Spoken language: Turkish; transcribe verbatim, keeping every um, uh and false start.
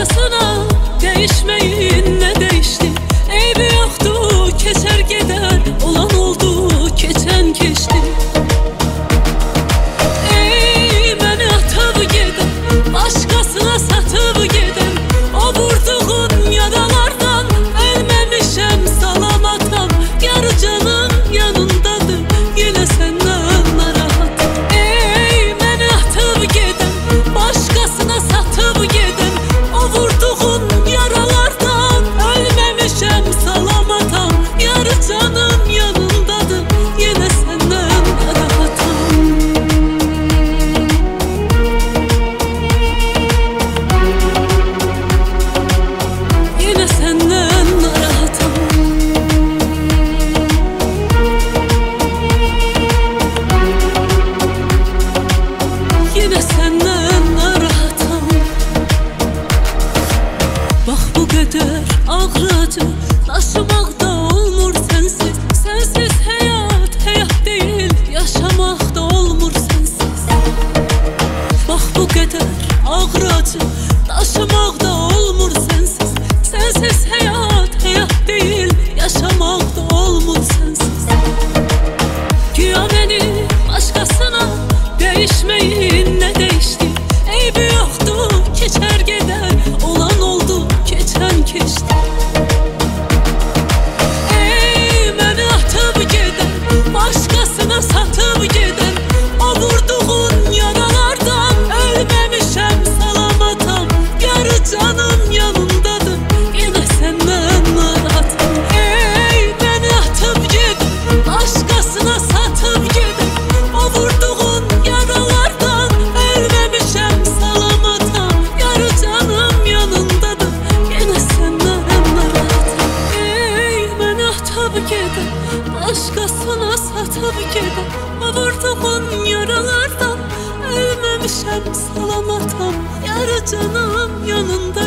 başkasına değişmeyin ne değişti? Eybi yoktu geçer gider, olan oldu geçen geçti. Ey beni atıp giden, başkasına satıp giden, o vurduğun yaralardan ölmemişem salamatam. Yarı canım yanındadır yine senden narahat. Ey beni atıp giden, başkasına satıp giden, o vurduğun yaralardan ölmemişem salamatam. Yarı canım yanındadır yine senden narahatam. Yine senden narahatam. Yine senden narahatam. Bak bu kadar ağrıcı taşımakta olmur sensiz. Sensiz hayat hayat değil, yaşamak da olmur sensiz. Bak bu kadar ağrıcı taşımak da olmur sensiz. Sensiz hayat hayat değil, yaşamak da olmur sensiz. Güya beni başkasına değişmeyin ne değişti? Eybi yoktu geçer gider, olan oldu geçen geçti. Ey beni atıp giden, başkasına satıp giden, o vurduğun yaralardan ölmemişem salamatam. Yarı canım yanındadır yine senden narahatam. Ey beni atıp giden, başkasına satıp giden, o vurduğun yaralardan ölmemişem salamatam. Yarı canım yanındadır yine senden narahatam. Ey beni atıp giden, başkasına satıp giden, o vurduğun yaralardan ölmemişem salamatam. Yarı canım yanında